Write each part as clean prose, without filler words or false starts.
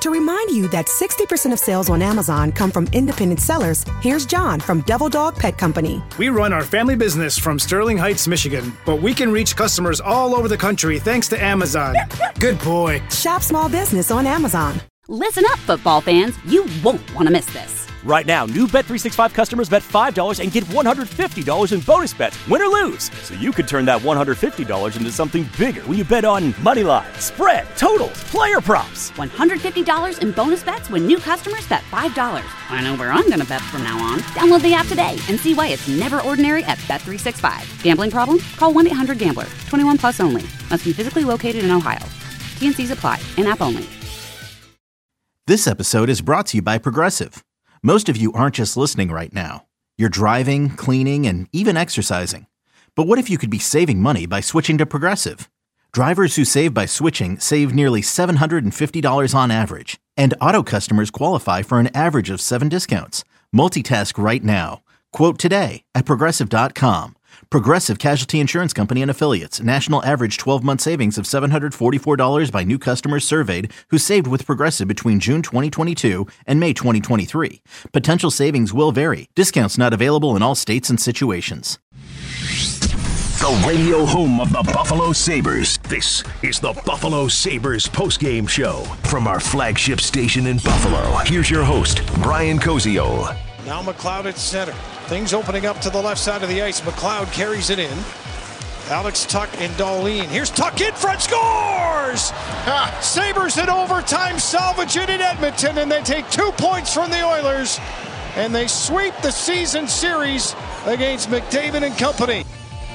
To remind you that 60% of sales on Amazon come from independent sellers, here's John from Devil Dog Pet Company. We run our family business from Sterling Heights, Michigan, but we can reach customers all over the country thanks to Amazon. Good boy. Shop small business on Amazon. Listen up, football fans. You won't want to miss this. Right now, new Bet365 customers bet $5 and get $150 in bonus bets, win or lose. So you could turn that $150 into something bigger when you bet on money line, spread, totals, player props. $150 in bonus bets when new customers bet $5. I know where I'm going to bet from now on. Download the app today and see why it's never ordinary at Bet365. Gambling problem? Call 1-800-GAMBLER. 21 plus only. Must be physically located in Ohio. T&Cs apply. In-app only. This episode is brought to you by Progressive. Most of you aren't just listening right now. You're driving, cleaning, and even exercising. But what if you could be saving money by switching to Progressive? Drivers who save by switching save nearly $750 on average. And auto customers qualify for an average of 7 discounts. Multitask right now. Quote today at Progressive.com. Progressive Casualty Insurance Company and Affiliates. National average 12-month savings of $744 by new customers surveyed who saved with Progressive between June 2022 and May 2023. Potential savings will vary. Discounts not available in all states and situations. The radio home of the Buffalo Sabres. This is the Buffalo Sabres postgame show from our flagship station in Buffalo. Here's your host, Brian Koziol. Now McLeod at center. Things opening up to the left side of the ice. McLeod carries it in. Alex Tuch and Dahlin. Here's Tuch in front, scores! Sabres in overtime, salvage it in Edmonton, and they take 2 points from the Oilers, and they sweep the season series against McDavid and company.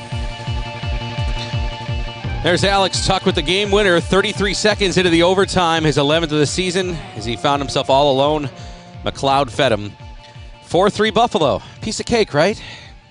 There's Alex Tuch with the game winner, 33 seconds into the overtime, his 11th of the season, as he found himself all alone. McLeod fed him. 4-3 Buffalo. Piece of cake, right?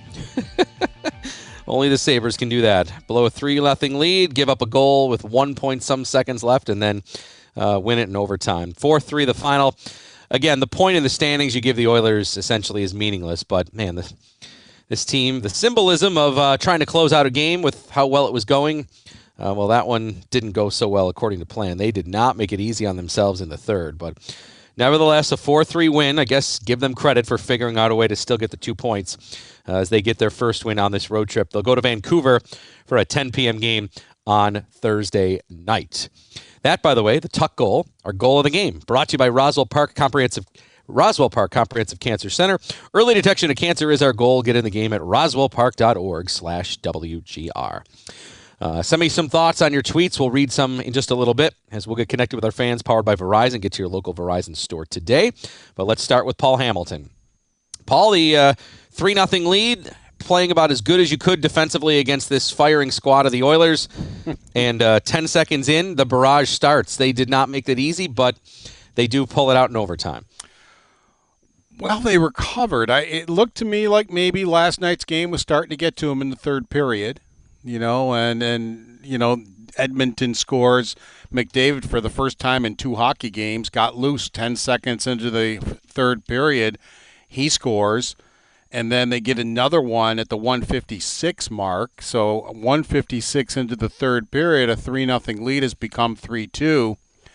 Only the Sabres can do that. Blow a 3-0 lead, give up a goal with 1 point some seconds left, and then win it in overtime. 4-3 the final. Again, the point in the standings you give the Oilers essentially is meaningless, but man, this team, the symbolism of trying to close out a game with how well it was going, well, that one didn't go so well according to plan. They did not make it easy on themselves in the third, but nevertheless, a 4-3 win. I guess give them credit for figuring out a way to still get the 2 points as they get their first win on this road trip. They'll go to Vancouver for a 10 p.m. game on Thursday night. That, by the way, the Tuch goal, our goal of the game, brought to you by Roswell Park Comprehensive Cancer Center. Early detection of cancer is our goal. Get in the game at roswellpark.org/WGR. Send me some thoughts on your tweets. We'll read some in just a little bit as we'll get connected with our fans powered by Verizon. Get to your local Verizon store today. But let's start with Paul Hamilton. Paul, the 3-0 lead, playing about as good as you could defensively against this firing squad of the Oilers. And 10 seconds in, the barrage starts. They did not make it easy, but they do pull it out in overtime. Well, they recovered. It looked to me like maybe last night's game was starting to get to them in the third period. And Edmonton scores. McDavid, for the first time in 2 hockey games, got loose 10 seconds into the third period. He scores, and then they get another one at the 1:56 mark. So 1:56 into the third period, a 3-0 lead has become 3-2.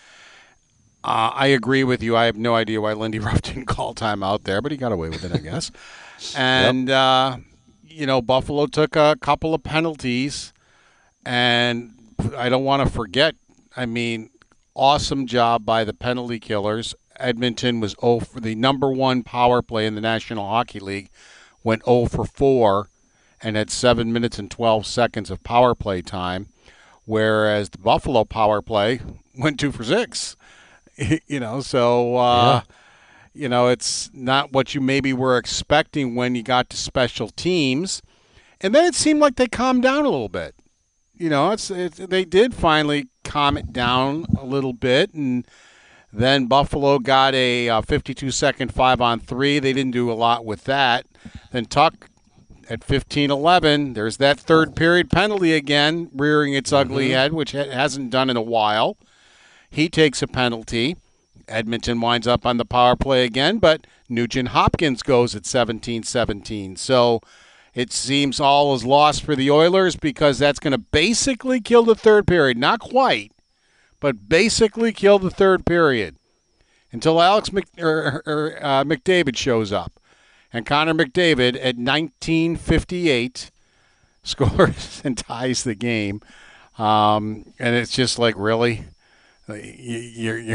I agree with you. I have no idea why Lindy Ruff didn't call timeout there, but he got away with it, I guess. And Buffalo took a couple of penalties, and I don't want to forget, awesome job by the penalty killers. Edmonton was for the number 1 power play in the National Hockey League, went 0 for 4 and had 7 minutes and 12 seconds of power play time, whereas the Buffalo power play went 2 for 6. It's not what you maybe were expecting when you got to special teams. And then it seemed like they calmed down a little bit. They did finally calm it down a little bit. And then Buffalo got a 52-second 5-on-3. They didn't do a lot with that. Then Tuch at 15-11, there's that third period penalty again, rearing its ugly head, which it hasn't done in a while. He takes a penalty. Edmonton winds up on the power play again, but Nugent Hopkins goes at 17-17. So it seems all is lost for the Oilers because that's going to basically kill the third period. Not quite, but basically kill the third period. until McDavid shows up. And Connor McDavid at 19:58 scores and ties the game. And it's just like, really? You're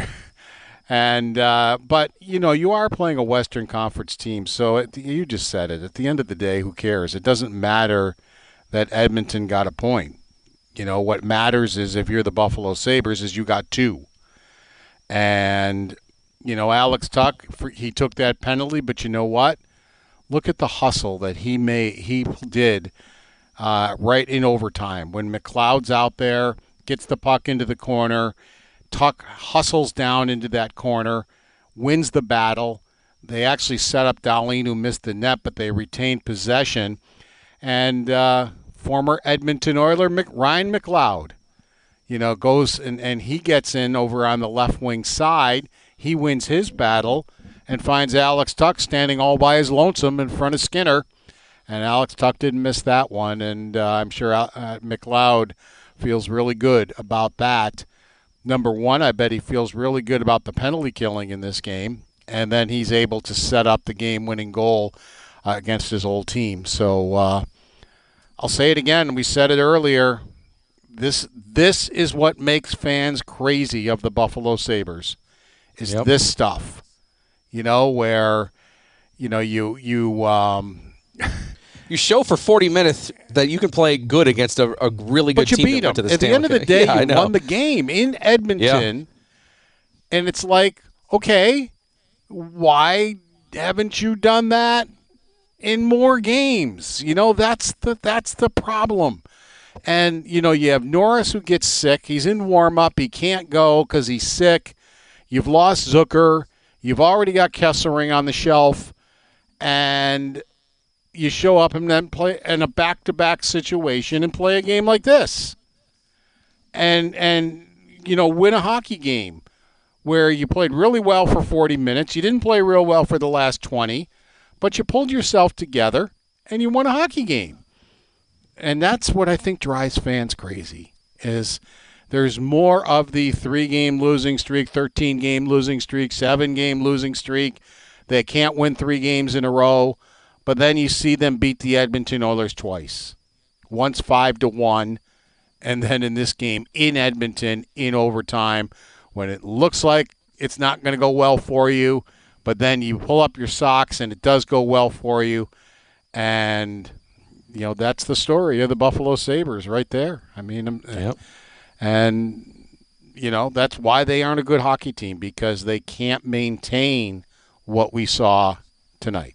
but, you are playing a Western Conference team, so you just said it. At the end of the day, who cares? It doesn't matter that Edmonton got a point. What matters is if you're the Buffalo Sabres is you got 2. And, Alex Tuch, he took that penalty, but you know what? Look at the hustle that he did right in overtime. When McLeod's out there, gets the puck into the corner, Tuch hustles down into that corner, wins the battle. They actually set up Dahlin, who missed the net, but they retained possession. And former Edmonton Oiler Ryan McLeod, goes and he gets in over on the left wing side. He wins his battle and finds Alex Tuch standing all by his lonesome in front of Skinner. And Alex Tuch didn't miss that one, and I'm sure McLeod feels really good about that. Number one, I bet he feels really good about the penalty killing in this game, and then he's able to set up the game-winning goal against his old team. So I'll say it again. We said it earlier. This is what makes fans crazy of the Buffalo Sabres, is this stuff. Where, you show for 40 minutes that you can play good against a really good team. But you beat them. At the end of the day, you won the game in Edmonton. Yeah. And it's like, okay, why haven't you done that in more games? That's the problem. And, you have Norris who gets sick. He's in warm-up. He can't go because he's sick. You've lost Zucker. You've already got Kesselring on the shelf. And you show up and then play in a back-to-back situation and play a game like this. And win a hockey game where you played really well for 40 minutes. You didn't play real well for the last 20, but you pulled yourself together and you won a hockey game. And that's what I think drives fans crazy, is there's more of the 3-game losing streak, 13-game losing streak, 7-game losing streak. They can't win 3 games in a row. But then you see them beat the Edmonton Oilers twice. Once 5-1, and then in this game in Edmonton in overtime, when it looks like it's not going to go well for you, but then you pull up your socks and it does go well for you. And, that's the story of the Buffalo Sabres right there. I mean, and, that's why they aren't a good hockey team, because they can't maintain what we saw tonight.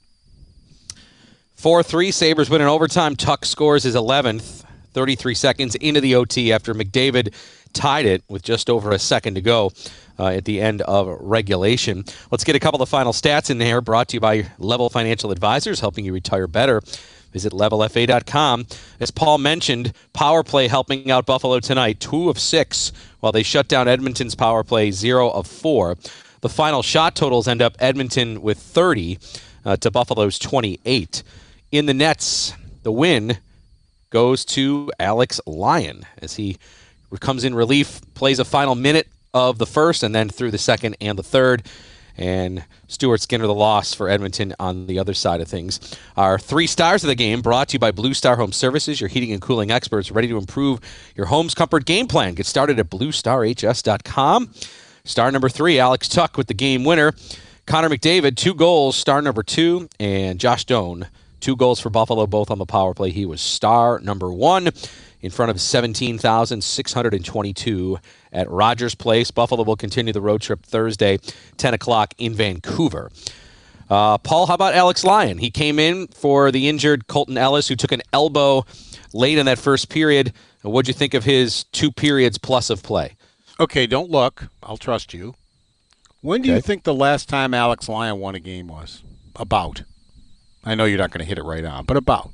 4-3, Sabres win in overtime. Tuch scores his 11th, 33 seconds into the OT after McDavid tied it with just over a second to go at the end of regulation. Let's get a couple of final stats in there, brought to you by Level Financial Advisors, helping you retire better. Visit levelfa.com. As Paul mentioned, power play helping out Buffalo tonight, 2 of 6, while they shut down Edmonton's power play, 0 of 4. The final shot totals end up Edmonton with 30 to Buffalo's 28. In the nets, the win goes to Alex Lyon as he comes in relief, plays a final minute of the first, and then through the second and the third. And Stuart Skinner, the loss for Edmonton on the other side of things. Our 3 stars of the game brought to you by Blue Star Home Services, your heating and cooling experts, ready to improve your home's comfort game plan. Get started at BlueStarHS.com. Star number 3, Alex Tuch with the game winner. Connor McDavid, 2 goals, star number 2. And Josh Doan, 2 goals for Buffalo, both on the power play. He was star number 1 in front of 17,622 at Rogers Place. Buffalo will continue the road trip Thursday, 10 o'clock in Vancouver. Paul, how about Alex Lyon? He came in for the injured Colton Ellis, who took an elbow late in that first period. What'd you think of his 2 periods plus of play? Okay, don't look. I'll trust you. When do you think the last time Alex Lyon won a game was? About. I know you're not going to hit it right on, but about.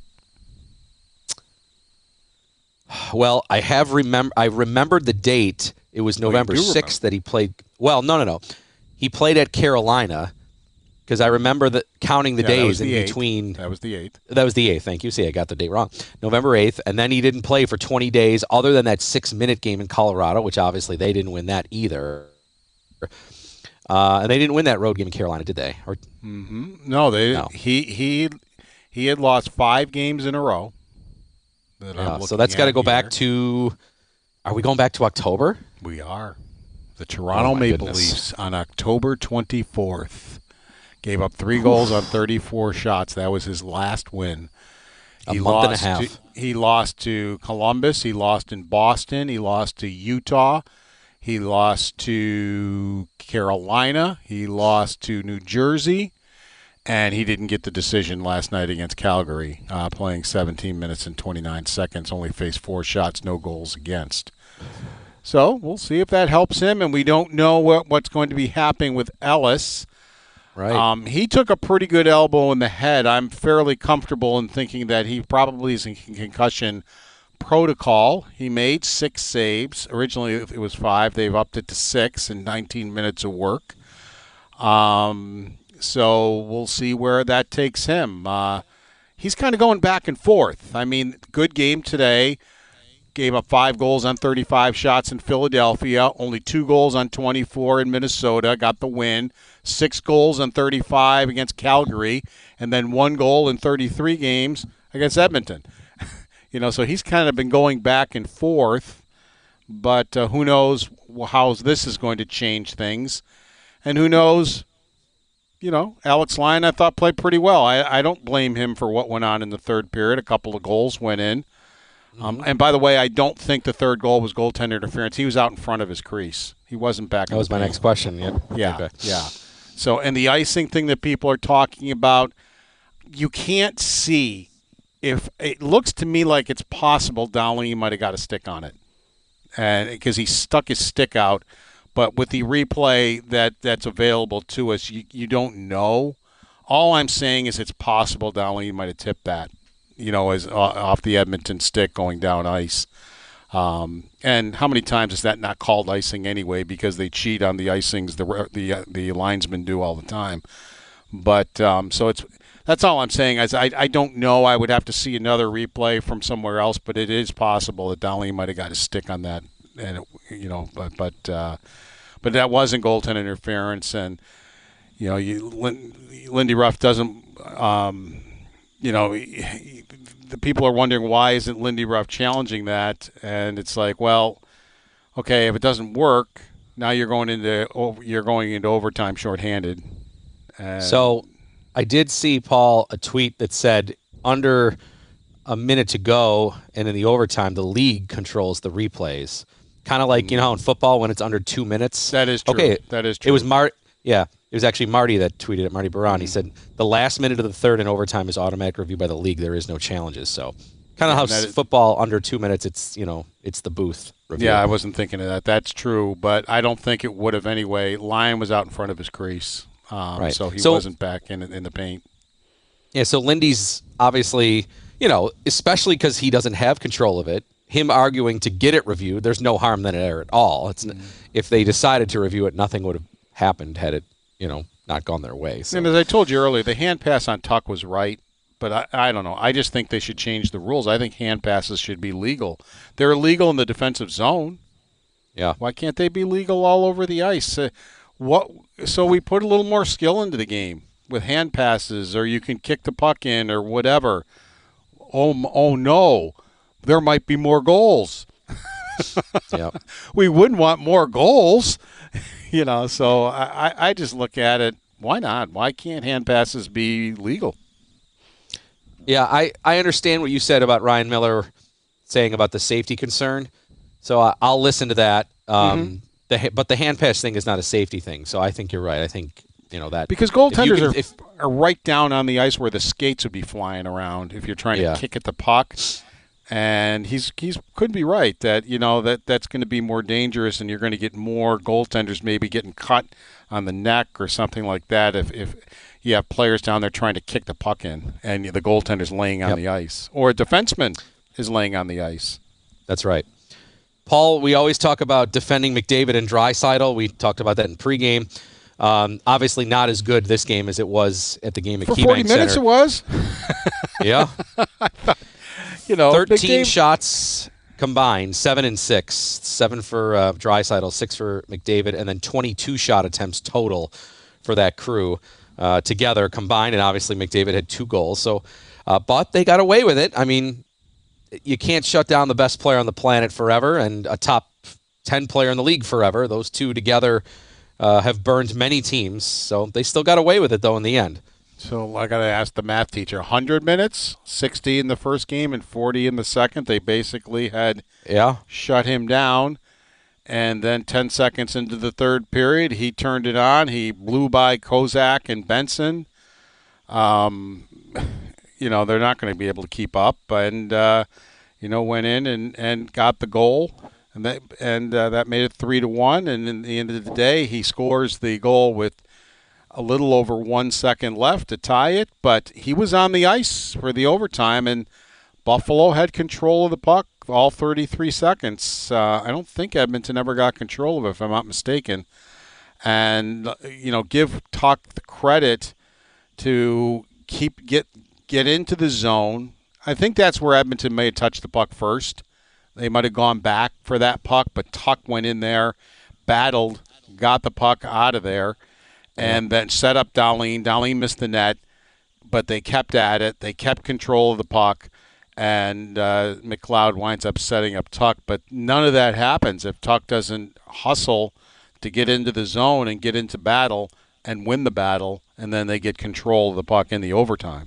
Well, I remembered the date. It was November 6th that he played. Well, no. He played at Carolina, because I remember counting the days in between. That was the 8th. That was the 8th. Thank you. See, I got the date wrong. November 8th, and then he didn't play for 20 days other than that 6-minute game in Colorado, which obviously they didn't win that either. And they didn't win that road game in Carolina, did they? Or No, he had lost 5 games in a row. So that's got to go back to. Are we going back to October? We are. The Toronto Maple Leafs on October 24th gave up 3 goals on 34 shots. That was his last win. A month and a half. He lost to Columbus. He lost in Boston. He lost to Utah. He lost to Carolina. He lost to New Jersey. And he didn't get the decision last night against Calgary, playing 17 minutes and 29 seconds, only faced 4 shots, no goals against. So we'll see if that helps him, and we don't know what's going to be happening with Ellis. Right. He took a pretty good elbow in the head. I'm fairly comfortable in thinking that he probably is in concussion protocol. He made 6 saves. Originally it was 5. They've upped it to 6 in 19 minutes of work. So we'll see where that takes him. He's kind of going back and forth. I mean, good game today. Gave up 5 goals on 35 shots in Philadelphia. Only 2 goals on 24 in Minnesota. Got the win. 6 goals on 35 against Calgary. And then 1 goal in 33 games against Edmonton. So he's kind of been going back and forth. But who knows how this is going to change things. And who knows, Alex Lyon, I thought, played pretty well. I don't blame him for what went on in the third period. A couple of goals went in. And by the way, I don't think the third goal was goaltender interference. He was out in front of his crease. He wasn't back. That was my next question. Yeah. Okay. Yeah. So, and the icing thing that people are talking about, you can't see if it looks to me like it's possible Dowling might have got a stick on it, and because he stuck his stick out. But with the replay that's available to us, you don't know. All I'm saying is it's possible Dowling might have tipped that. As off the Edmonton stick going down ice. And how many times is that not called icing anyway because they cheat on the icings the linesmen do all the time. But so that's all I'm saying. I don't know. I would have to see another replay from somewhere else, but it is possible that Dowling might have got a stick on that. And but that wasn't goaltender interference, and Lindy Ruff doesn't. The people are wondering why isn't Lindy Ruff challenging that, and it's like, well, okay, if it doesn't work, now you're going into overtime shorthanded. So, I did see, Paul, a tweet that said under a minute to go, and in the overtime, the league controls the replays, kind of like how in football when it's under 2 minutes. That is true. Okay, that is true. It was It was actually Marty that tweeted it, Marty Baron. He said the last minute of the third in overtime is automatic review by the league. There is no challenges. So kind of how football under 2 minutes, it's the booth review. Yeah, I wasn't thinking of that. That's true, but I don't think it would have anyway. Lyon was out in front of his crease, right. So he wasn't back in the paint. Yeah, so Lindy's obviously, especially because he doesn't have control of it, him arguing to get it reviewed, there's no harm there at all. If they decided to review it, nothing would have happened had it not gone their way. So. And as I told you earlier, the hand pass on Tuck was right, but I don't know. I just think they should change the rules. I think hand passes should be legal. They're illegal in the defensive zone. Yeah. Why can't they be legal all over the ice? So we put a little more skill into the game with hand passes, or you can kick the puck in or whatever. Oh no, there might be more goals. Yeah. We wouldn't want more goals. So I just look at it, why not? Why can't hand passes be legal? Yeah, I understand what you said about Ryan Miller saying about the safety concern, so I'll listen to that. But the hand pass thing is not a safety thing, so I think you're right. I think, that. Because goaltenders are right down on the ice where the skates would be flying around if you're trying to kick at the puck. And he's could be right that that's going to be more dangerous, and you're going to get more goaltenders maybe getting cut on the neck or something like that if you have players down there trying to kick the puck in and the goaltender's laying on the ice, or a defenseman is laying on the ice. That's right. Paul, we always talk about defending McDavid and Draisaitl. We talked about that in pregame. Obviously not as good this game as it was at the game at KeyBank Center. For 40 minutes it was. Yeah. 13 shots combined, 7 and 6. 7 for Draisaitl, 6 for McDavid, and then 22 shot attempts total for that crew together combined. And obviously McDavid had 2 goals. So, but they got away with it. I mean, you can't shut down the best player on the planet forever and a top 10 player in the league forever. Those two together have burned many teams. So they still got away with it, though, in the end. So I got to ask the math teacher, 100 minutes, 60 in the first game and 40 in the second. They basically had shut him down. And then 10 seconds into the third period, he turned it on. He blew by Kozak and Benson. They're not going to be able to keep up. And, went in and got the goal. And that made it 3-1. And in the end of the day, he scores the goal with a little over 1 second left to tie it. But he was on the ice for the overtime, and Buffalo had control of the puck all 33 seconds. I don't think Edmonton ever got control of it, if I'm not mistaken. And, give Tuch the credit to get into the zone. I think that's where Edmonton may have touched the puck first. They might have gone back for that puck, but Tuch went in there, battled, got the puck out of there, and then set up Dahlin. Dahlin missed the net, but they kept at it. They kept control of the puck, and McLeod winds up setting up Tuch. But none of that happens if Tuch doesn't hustle to get into the zone and get into battle and win the battle, and then they get control of the puck in the overtime.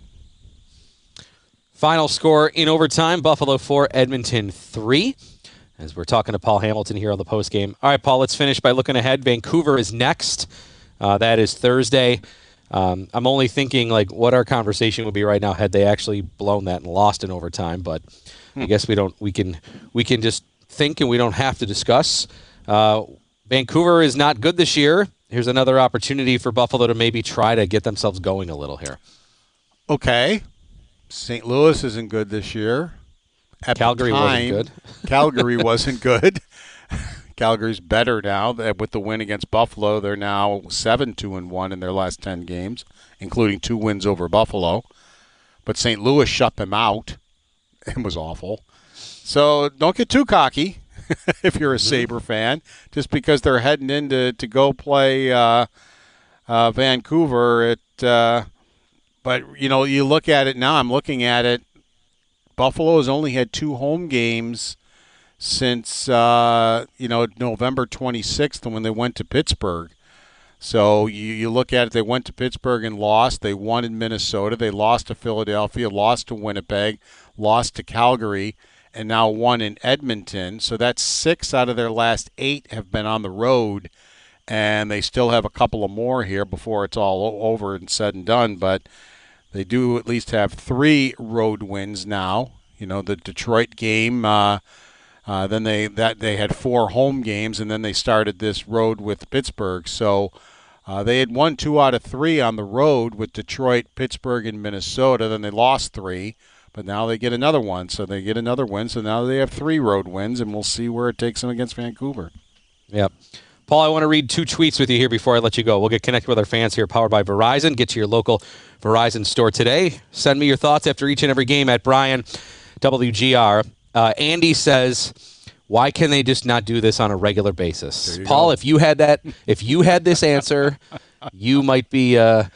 Final score in overtime, Buffalo 4, Edmonton 3. As we're talking to Paul Hamilton here on the postgame. All right, Paul, let's finish by looking ahead. Vancouver is next. That is Thursday. I'm only thinking what our conversation would be right now had they actually blown that and lost in overtime. But I guess we don't. We can just think and we don't have to discuss. Vancouver is not good this year. Here's another opportunity for Buffalo to maybe try to get themselves going a little here. Okay. St. Louis isn't good this year. Calgary wasn't good. Calgary wasn't good. Calgary's better now. With the win against Buffalo, they're now 7-2-1 in their last 10 games, including 2 wins over Buffalo. But St. Louis shut them out. It was awful. So don't get too cocky if you're a Sabre fan, just because they're heading in to go play Vancouver. But, you look at it now. I'm looking at it. Buffalo has only had 2 home games since, November 26th when they went to Pittsburgh. So you look at it, they went to Pittsburgh and lost. They won in Minnesota. They lost to Philadelphia, lost to Winnipeg, lost to Calgary, and now won in Edmonton. So that's 6 out of their last 8 have been on the road, and they still have a couple of more here before it's all over and said and done. But they do at least have 3 road wins now. The Detroit game, then they had 4 home games, and then they started this road with Pittsburgh. So they had won 2 out of 3 on the road with Detroit, Pittsburgh, and Minnesota. Then they lost 3, but now they get another one. So they get another win. So now they have 3 road wins, and we'll see where it takes them against Vancouver. Yep. Paul, I want to read 2 tweets with you here before I let you go. We'll get connected with our fans here, powered by Verizon. Get to your local Verizon store today. Send me your thoughts after each and every game at Brian WGR. Andy says, why can they just not do this on a regular basis? Paul, if you had this answer, you might be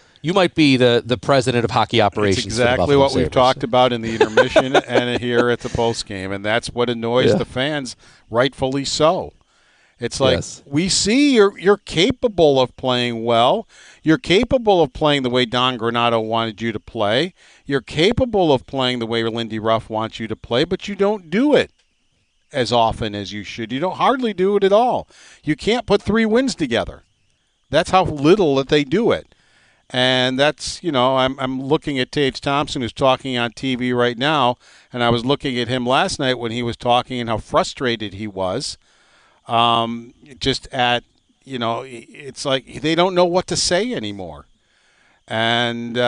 the president of hockey operations. It's exactly what we've talked about in the intermission and here at the postgame, and that's what annoys the fans, rightfully so. It's like, we see you're capable of playing well. You're capable of playing the way Don Granato wanted you to play. You're capable of playing the way Lindy Ruff wants you to play, but you don't do it as often as you should. You don't hardly do it at all. You can't put 3 wins together. That's how little that they do it. And that's, I'm looking at Tage Thompson, who's talking on TV right now, and I was looking at him last night when he was talking and how frustrated he was. Just at, it's like they don't know what to say anymore. And,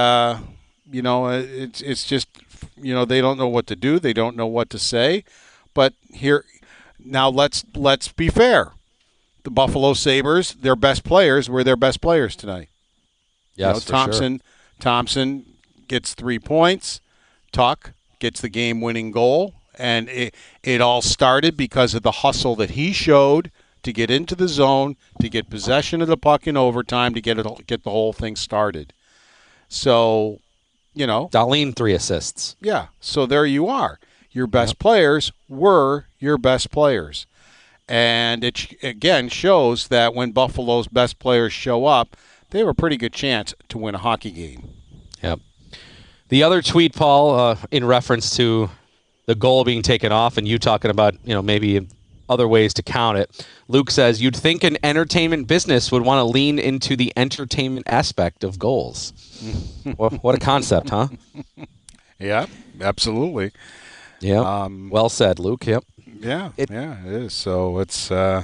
it's just, they don't know what to do. They don't know what to say. But here, now let's be fair. The Buffalo Sabres, their best players were their best players tonight. Yes, Thompson gets 3 points. Tuch gets the game-winning goal And it all started because of the hustle that he showed to get into the zone, to get possession of the puck in overtime, to get the whole thing started. So, Dahlin 3 assists. Yeah, so there you are. Your best players were your best players. And it, again, shows that when Buffalo's best players show up, they have a pretty good chance to win a hockey game. Yep. The other tweet, Paul, in reference to the goal being taken off and you talking about, maybe other ways to count it. Luke says, you'd think an entertainment business would want to lean into the entertainment aspect of goals. What a concept, huh? Yeah, absolutely. Yeah. Well said, Luke. Yep. Yeah, it is. So it's the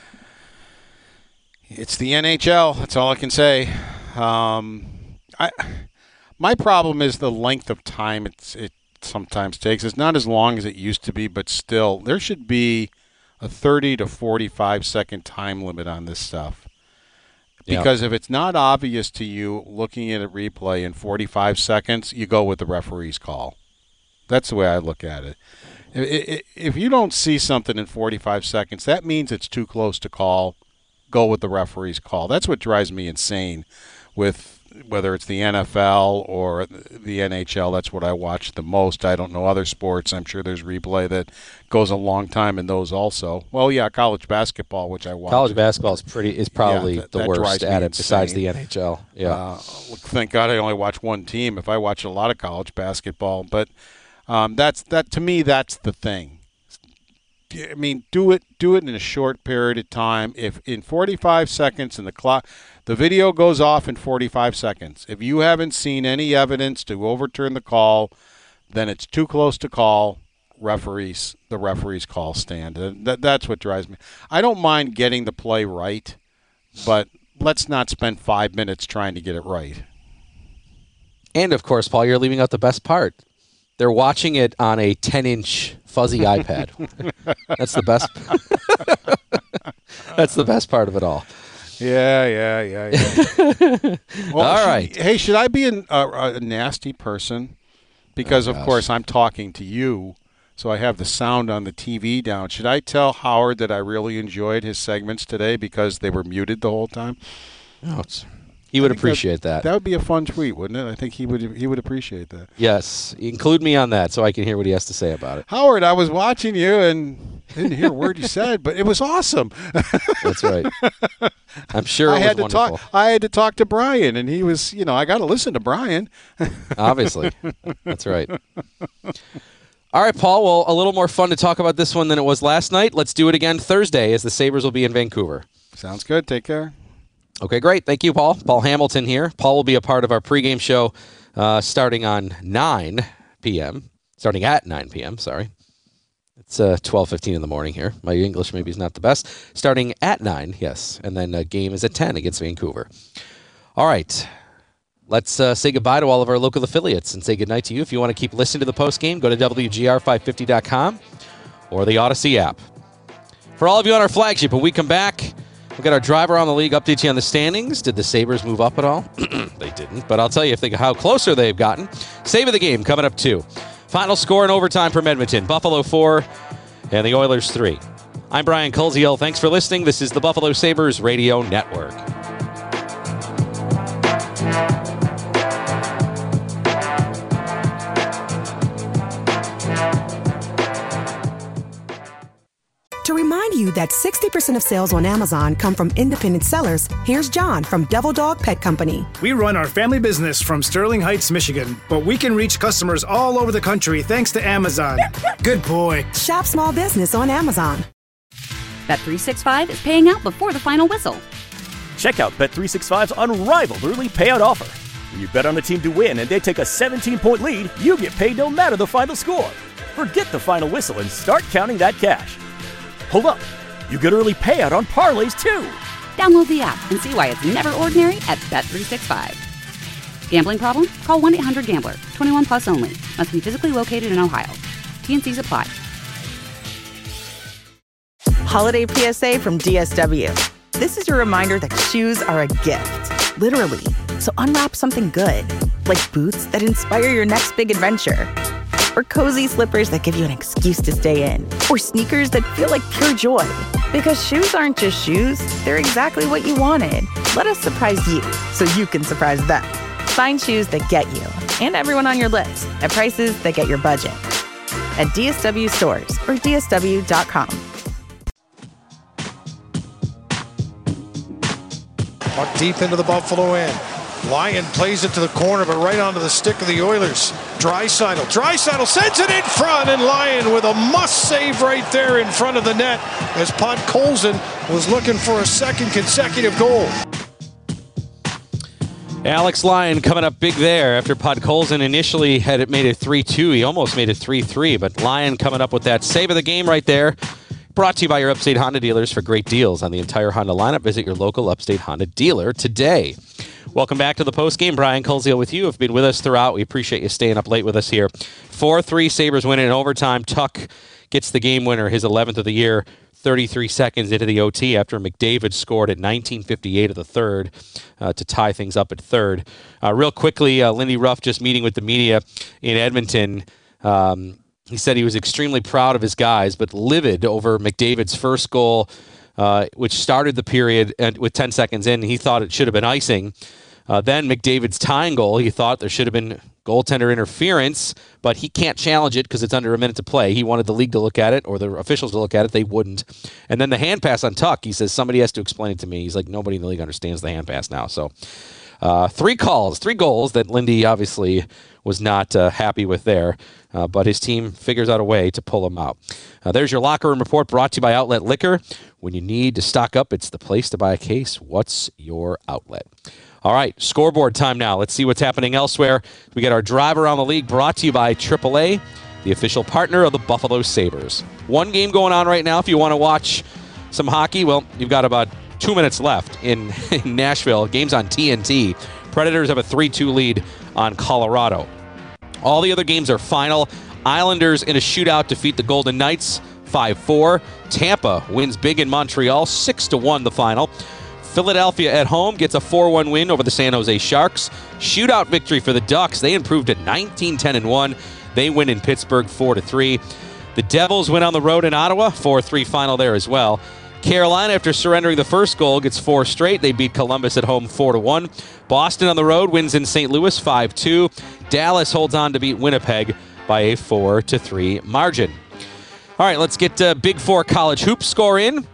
NHL. That's all I can say. My problem is the length of time it sometimes takes. It's not as long as it used to be, but still, there should be a 30 to 45 second time limit on this stuff. Because if it's not obvious to you looking at a replay in 45 seconds, you go with the referee's call. That's the way I look at it. If you don't see something in 45 seconds, that means it's too close to call. Go with the referee's call. That's what drives me insane with whether it's the NFL or the NHL. That's what I watch the most. I don't know other sports. I'm sure there's replay that goes a long time in those also. Well, yeah, college basketball, which I watch. College basketball is probably the worst at it besides the NHL. Yeah. Thank God I only watch one team. If I watch a lot of college basketball, but that to me, that's the thing. I mean, do it in a short period of time. If in 45 seconds and the video goes off in 45 seconds. If you haven't seen any evidence to overturn the call, then it's too close to call. The referee's call stand. That's what drives me. I don't mind getting the play right, but let's not spend 5 minutes trying to get it right. And of course, Paul, you're leaving out the best part. They're watching it on a 10-inch fuzzy iPad. That's the best. That's the best part of it all. Yeah. Well, all right. Hey, should I be a nasty person? Because, of course, I'm talking to you, so I have the sound on the TV down. Should I tell Howard that I really enjoyed his segments today because they were muted the whole time? No, he would appreciate that. That would be a fun tweet, wouldn't it? I think he would appreciate that. Yes. Include me on that so I can hear what he has to say about it. Howard, I was watching you and didn't hear a word you said, but it was awesome. That's right. I'm sure it was wonderful. I had to talk to Brian, and he was, I got to listen to Brian. Obviously. That's right. All right, Paul. Well, a little more fun to talk about this one than it was last night. Let's do it again Thursday as the Sabres will be in Vancouver. Sounds good. Take care. Okay, great. Thank you, Paul. Paul Hamilton here. Paul will be a part of our pregame show starting at 9 p.m., sorry. It's 12:15 in the morning here. My English maybe is not the best. Starting at 9, yes. And then the game is at 10 against Vancouver. All right. Let's say goodbye to all of our local affiliates and say goodnight to you. If you want to keep listening to the postgame, go to WGR550.com or the Odyssey app. For all of you on our flagship, when we come back, we've got our driver on the league update you on the standings. Did the Sabres move up at all? They didn't, but I'll tell you how closer they've gotten. Save of the game coming up too. Final score in overtime from Edmonton. Buffalo 4 and the Oilers 3. I'm Brian Koziel. Thanks for listening. This is the Buffalo Sabres Radio Network. To remind you that 60% of sales on Amazon come from independent sellers, here's John from Devil Dog Pet Company. We run our family business from Sterling Heights, Michigan, but we can reach customers all over the country thanks to Amazon. Good boy. Shop small business on Amazon. Bet365 is paying out before the final whistle. Check out Bet365's unrivaled early payout offer. When you bet on a team to win and they take a 17-point lead, you get paid no matter the final score. Forget the final whistle and start counting that cash. Hold up. You get early payout on parlays, too. Download the app and see why it's never ordinary at Bet365. Gambling problem? Call 1-800-GAMBLER. 21 plus only. Must be physically located in Ohio. T&Cs apply. Holiday PSA from DSW. This is your reminder that shoes are a gift. Literally. So unwrap something good. Like boots that inspire your next big adventure. or cozy slippers that give you an excuse to stay in, or sneakers that feel like pure joy. Because shoes aren't just shoes, they're exactly what you wanted. Let us surprise you so you can surprise them. Find shoes that get you and everyone on your list at prices that get your budget. At DSW stores or DSW.com. Puck deep into the Buffalo end. Lyon plays it to the corner, but right onto the stick of the Oilers. Draisaitl sends it in front, and Lyon with a must-save right there in front of the net as Podkolzin was looking for a second consecutive goal. Alex Lyon coming up big there after Podkolzin initially had it made it 3-2. He almost made it 3-3, but Lyon coming up with that save of the game right there. Brought to you by your Upstate Honda dealers. For great deals on the entire Honda lineup, visit your local Upstate Honda dealer today. Welcome back to the postgame. Brian Koziel with you. Have been with us throughout. We appreciate you staying up late with us here. 4-3 Sabres win in overtime. Tuch gets the game winner, his 11th of the year, 33 seconds into the OT after McDavid scored at 19:58 of the third to tie things up at third. Real quickly, Lindy Ruff just meeting with the media in Edmonton. He said he was extremely proud of his guys, but livid over McDavid's first goal, which started the period with 10 seconds in. He thought it should have been icing. Then McDavid's tying goal, he thought there should have been goaltender interference, but he can't challenge it because it's under a minute to play. He wanted the league to look at it or the officials to look at it. They wouldn't. And then the hand pass on Tuch, he says, somebody has to explain it to me. He's like, nobody in the league understands the hand pass now. So 3 goals that Lindy obviously was not happy with there, but his team figures out a way to pull him out. There's your locker room report brought to you by Outlet Liquor. When you need to stock up, it's the place to buy a case. What's your outlet? All right, scoreboard time now. Let's see what's happening elsewhere. We get our drive around the league brought to you by AAA, the official partner of the Buffalo Sabres. One game going on right now. If you want to watch some hockey, well, you've got about 2 minutes left in Nashville. Game's on TNT. Predators have a 3-2 lead on Colorado. All the other games are final. Islanders in a shootout defeat the Golden Knights 5-4. Tampa wins big in Montreal 6-1 the final. Philadelphia at home gets a 4-1 win over the San Jose Sharks. Shootout victory for the Ducks. They improved at 19-10-1. They win in Pittsburgh 4-3. The Devils win on the road in Ottawa, 4-3 final there as well. Carolina, after surrendering the first goal, gets 4 straight. They beat Columbus at home 4-1. Boston on the road wins in St. Louis 5-2. Dallas holds on to beat Winnipeg by a 4-3 margin. All right, let's get Big Four college hoop score in.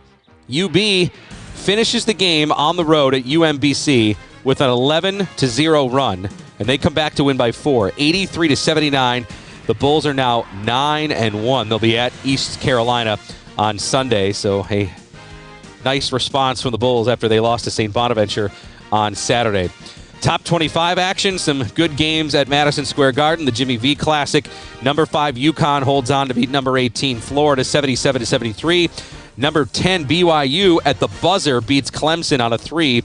UB finishes the game on the road at UMBC with an 11-0 run, and they come back to win by 4, 83-79. The Bulls are now 9-1. They'll be at East Carolina on Sunday, so a nice response from the Bulls after they lost to St. Bonaventure on Saturday. Top 25 action, some good games at Madison Square Garden. The Jimmy V Classic. Number 5 UConn holds on to beat number 18 Florida 77-73. Number 10 BYU at the buzzer beats Clemson on a 3,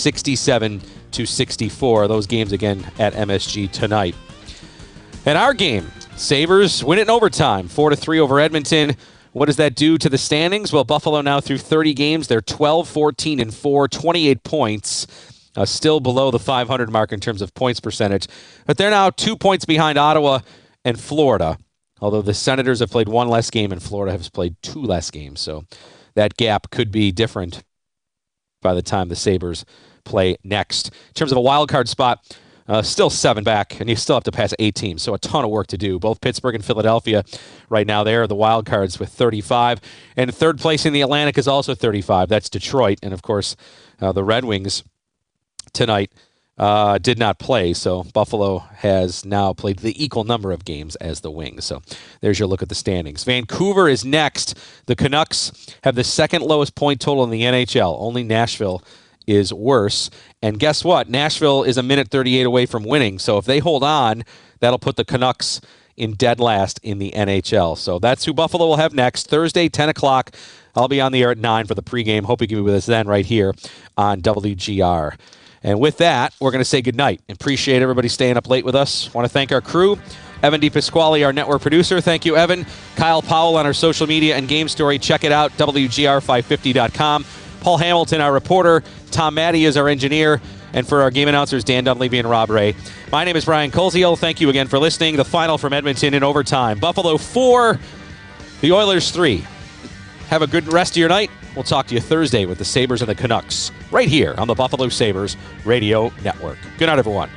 67-64. Those games again at MSG tonight. And our game, Sabres win it in overtime, 4-3 over Edmonton. What does that do to the standings? Well, Buffalo now through 30 games. They're 12-14-4, 28 points. Still below the 500 mark in terms of points percentage. But they're now 2 points behind Ottawa and Florida. Although the Senators have played 1 less game and Florida has played 2 less games. So that gap could be different by the time the Sabres play next. In terms of a wild card spot, still 7 back, and you still have to pass 8 teams, so a ton of work to do. Both Pittsburgh and Philadelphia right now, they are the wild cards with 35. And third place in the Atlantic is also 35. That's Detroit. And, of course, the Red Wings tonight did not play, so Buffalo has now played the equal number of games as the Wings. So there's your look at the standings. Vancouver is next. The Canucks have the second lowest point total in the NHL. Only Nashville is worse. And guess what? Nashville is a minute 38 away from winning. So if they hold on, that'll put the Canucks in dead last in the NHL. So that's who Buffalo will have next. Thursday, 10 o'clock. I'll be on the air at 9 for the pregame. Hope you can be with us then right here on WGR. And with that, we're going to say goodnight. Appreciate everybody staying up late with us. Want to thank our crew. Evan DePasquale, our network producer. Thank you, Evan. Kyle Powell on our social media and game story. Check it out, WGR550.com. Paul Hamilton, our reporter. Tom Maddie is our engineer. And for our game announcers, Dan Dunleavy and Rob Ray, my name is Brian Koziel. Thank you again for listening. The final from Edmonton in overtime. Buffalo 4, the Oilers 3. Have a good rest of your night. We'll talk to you Thursday with the Sabres and the Canucks right here on the Buffalo Sabres Radio Network. Good night, everyone.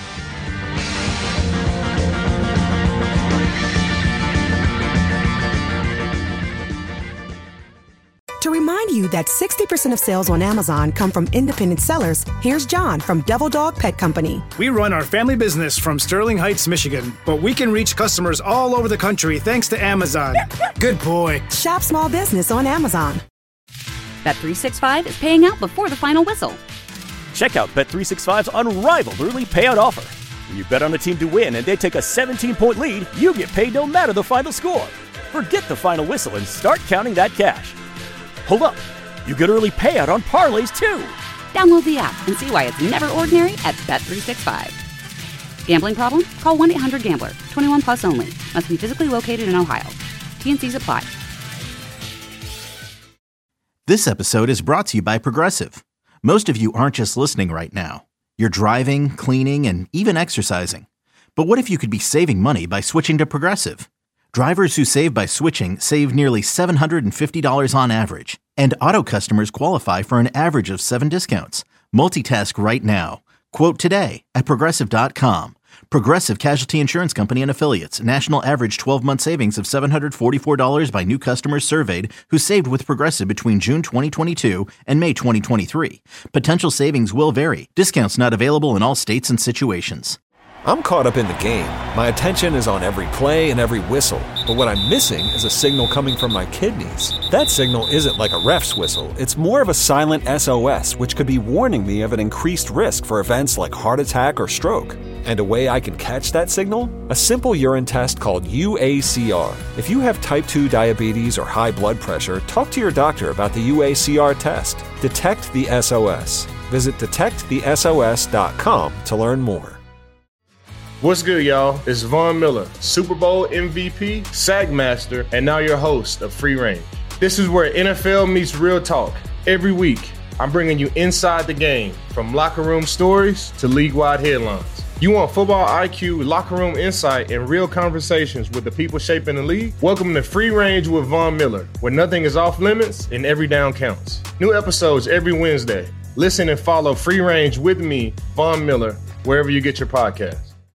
To remind you that 60% of sales on Amazon come from independent sellers, here's John from Devil Dog Pet Company. We run our family business from Sterling Heights, Michigan, but we can reach customers all over the country thanks to Amazon. Good boy. Shop small business on Amazon. Bet365 is paying out before the final whistle. Check out Bet365's unrivaled early payout offer. When you bet on a team to win and they take a 17-point lead, you get paid no matter the final score. Forget the final whistle and start counting that cash. Hold up. You get early payout on parlays, too. Download the app and see why it's never ordinary at Bet365. Gambling problem? Call 1-800-GAMBLER. 21 plus only. Must be physically located in Ohio. T&Cs apply. This episode is brought to you by Progressive. Most of you aren't just listening right now. You're driving, cleaning, and even exercising. But what if you could be saving money by switching to Progressive? Drivers who save by switching save nearly $750 on average, and auto customers qualify for an average of 7 discounts. Multitask right now. Quote today at Progressive.com. Progressive Casualty Insurance Company and Affiliates. National average 12-month savings of $744 by new customers surveyed who saved with Progressive between June 2022 and May 2023. Potential savings will vary. Discounts not available in all states and situations. I'm caught up in the game. My attention is on every play and every whistle. But what I'm missing is a signal coming from my kidneys. That signal isn't like a ref's whistle. It's more of a silent SOS, which could be warning me of an increased risk for events like heart attack or stroke. And a way I can catch that signal? A simple urine test called UACR. If you have type 2 diabetes or high blood pressure, talk to your doctor about the UACR test. Detect the SOS. Visit detectthesos.com to learn more. What's good, y'all? It's Von Miller, Super Bowl MVP, Sack Master, and now your host of Free Range. This is where NFL meets real talk. Every week, I'm bringing you inside the game, from locker room stories to league-wide headlines. You want football IQ, locker room insight, and real conversations with the people shaping the league? Welcome to Free Range with Von Miller, where nothing is off limits and every down counts. New episodes every Wednesday. Listen and follow Free Range with me, Von Miller, wherever you get your podcasts.